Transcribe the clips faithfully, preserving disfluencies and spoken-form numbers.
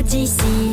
d'ici.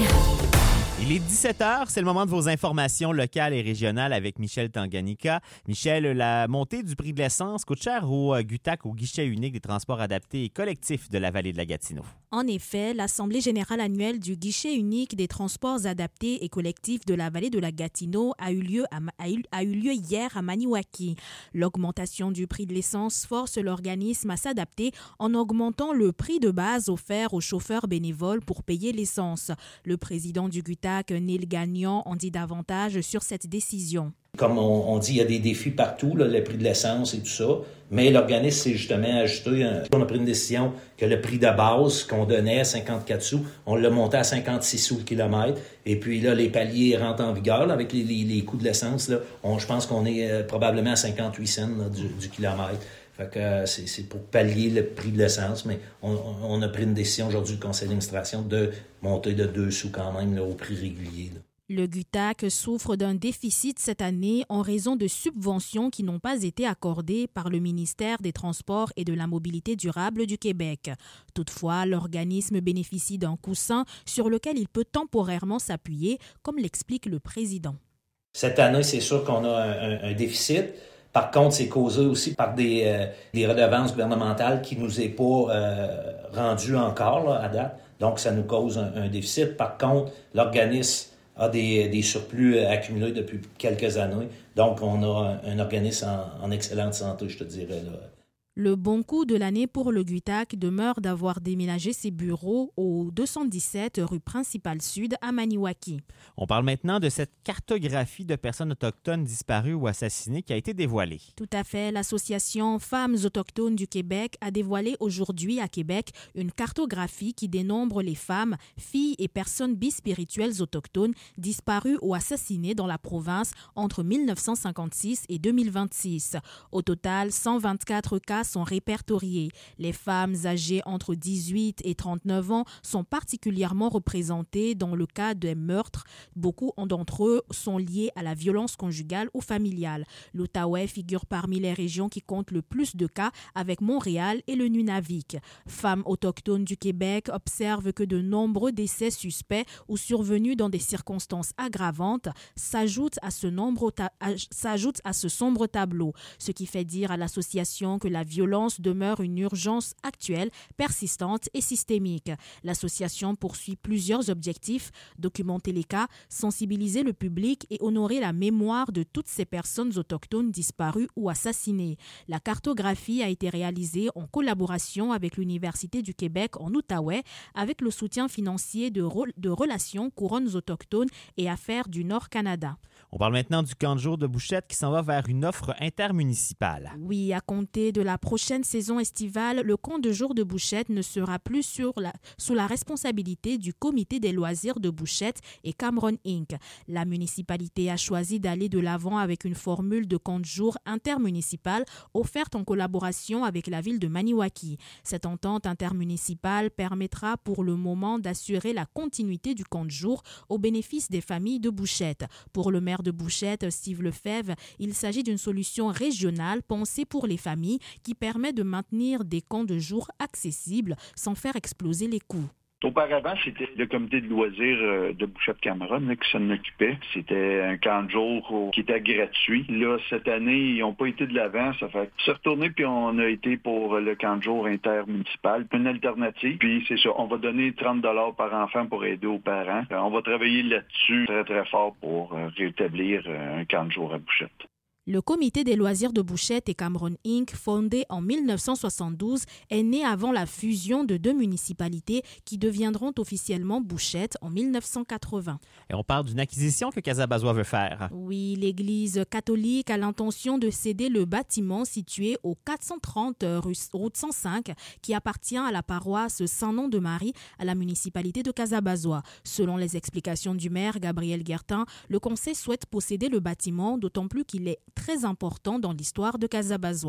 Il est dix-sept heures, c'est le moment de vos informations locales et régionales avec Michel Tanganyika. Michel, la montée du prix de l'essence coûte cher au G U T A C, au guichet unique des transports adaptés et collectifs de la vallée de la Gatineau. En effet, l'Assemblée générale annuelle du guichet unique des transports adaptés et collectifs de la vallée de la Gatineau a eu lieu, à, a eu, a eu lieu hier à Maniwaki. L'augmentation du prix de l'essence force l'organisme à s'adapter en augmentant le prix de base offert aux chauffeurs bénévoles pour payer l'essence. Le président du G U T A C, Neil Gagnon, en dit davantage sur cette décision. Comme on, on dit, il y a des défis partout, là, le prix de l'essence et tout ça, mais l'organisme s'est justement ajusté. On a pris une décision que le prix de base qu'on donnait à cinquante-quatre sous, on l'a monté à cinquante-six sous le kilomètre. Et puis là, les paliers rentrent en vigueur là, avec les, les, les coûts de l'essence. Là, on, je pense qu'on est euh, probablement à cinquante-huit cents là, du, du kilomètre. Fait que euh, c'est, c'est pour pallier le prix de l'essence, mais on, on a pris une décision aujourd'hui du conseil d'administration de monter de deux sous quand même là, au prix régulier. Là. Le G U T A C souffre d'un déficit cette année en raison de subventions qui n'ont pas été accordées par le ministère des Transports et de la Mobilité durable du Québec. Toutefois, l'organisme bénéficie d'un coussin sur lequel il peut temporairement s'appuyer, comme l'explique le président. Cette année, c'est sûr qu'on a un, un, un déficit. Par contre, c'est causé aussi par des, euh, des redevances gouvernementales qui ne nous est pas euh, rendues encore là, à date. Donc, ça nous cause un, un déficit. Par contre, l'organisme a des, des surplus accumulés depuis quelques années. Donc, on a un, un organisme en, en excellente santé, je te dirais. Là. Le bon coup de l'année pour le G U T A C demeure d'avoir déménagé ses bureaux au deux cent dix-sept rue Principale Sud à Maniwaki. On parle maintenant de cette cartographie de personnes autochtones disparues ou assassinées qui a été dévoilée. Tout à fait. L'Association Femmes autochtones du Québec a dévoilé aujourd'hui à Québec une cartographie qui dénombre les femmes, filles et personnes bispirituelles autochtones disparues ou assassinées dans la province entre dix-neuf cent cinquante-six et deux mille vingt-six. Au total, cent vingt-quatre cas sont répertoriés. Les femmes âgées entre dix-huit et trente-neuf ans sont particulièrement représentées dans le cas des meurtres. Beaucoup d'entre eux sont liés à la violence conjugale ou familiale. L'Outaouais figure parmi les régions qui comptent le plus de cas avec Montréal et le Nunavik. Femmes autochtones du Québec observent que de nombreux décès suspects ou survenus dans des circonstances aggravantes s'ajoutent à ce, nombre ta- s'ajoutent à ce sombre tableau, ce qui fait dire à l'association que la violence demeure une urgence actuelle, persistante et systémique. L'association poursuit plusieurs objectifs: documenter les cas, sensibiliser le public et honorer la mémoire de toutes ces personnes autochtones disparues ou assassinées. La cartographie a été réalisée en collaboration avec l'Université du Québec en Outaouais, avec le soutien financier de, Re- de Relations Couronnes autochtones et Affaires du Nord-Canada. On parle maintenant du camp de jour de Bouchette qui s'en va vers une offre intermunicipale. Oui, à compter de la prochaine saison estivale, le camp de jour de Bouchette ne sera plus sur la, sous la responsabilité du Comité des loisirs de Bouchette et Cameron incorporée. La municipalité a choisi d'aller de l'avant avec une formule de camp de jour intermunicipal offerte en collaboration avec la ville de Maniwaki. Cette entente intermunicipale permettra pour le moment d'assurer la continuité du camp de jour au bénéfice des familles de Bouchette. Pour le maire de Bouchette, Steve Lefebvre, il s'agit d'une solution régionale pensée pour les familles qui permet de maintenir des camps de jour accessibles sans faire exploser les coûts. Auparavant, c'était le comité de loisirs de Bouchette-Cameron qui s'en occupait. C'était un camp de jour qui était gratuit. Là, cette année, ils n'ont pas été de l'avant. Ça fait se retourner, puis on a été pour le camp de jour intermunicipal. Une alternative. Puis c'est ça, on va donner trente dollars par enfant pour aider aux parents. On va travailler là-dessus très, très fort pour rétablir un camp de jour à Bouchette. Le Comité des loisirs de Bouchette et Cameron incorporée, fondé en dix-neuf cent soixante-douze, est né avant la fusion de deux municipalités qui deviendront officiellement Bouchette en dix-neuf cent quatre-vingts. Et on parle d'une acquisition que Casabazois veut faire. Oui, l'Église catholique a l'intention de céder le bâtiment situé au quatre cent trente route cent cinq qui appartient à la paroisse Saint-Nom de Marie à la municipalité de Casabazois. Selon les explications du maire Gabriel Guertin, le conseil souhaite posséder le bâtiment, d'autant plus qu'il est très important dans l'histoire de Casabazois.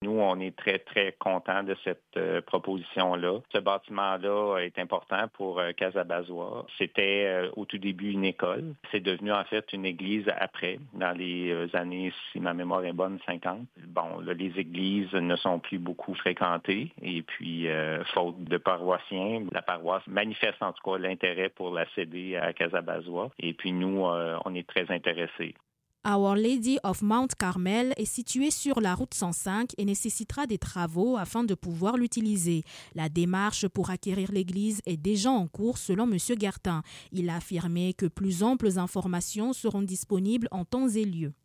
Nous, on est très, très contents de cette euh, proposition-là. Ce bâtiment-là est important pour euh, Casa-Bazois. C'était euh, au tout début une école. C'est devenu en fait une église après, dans les euh, années, si ma mémoire est bonne, cinquante. Bon, là, les églises ne sont plus beaucoup fréquentées et puis, euh, faute de paroissiens, la paroisse manifeste en tout cas l'intérêt pour la céder à Casa-Bazois. Et puis nous, euh, on est très intéressés. Our Lady of Mount Carmel est située sur la route cent cinq et nécessitera des travaux afin de pouvoir l'utiliser. La démarche pour acquérir l'église est déjà en cours selon M. Guertin. Il a affirmé que plus amples informations seront disponibles en temps et lieu.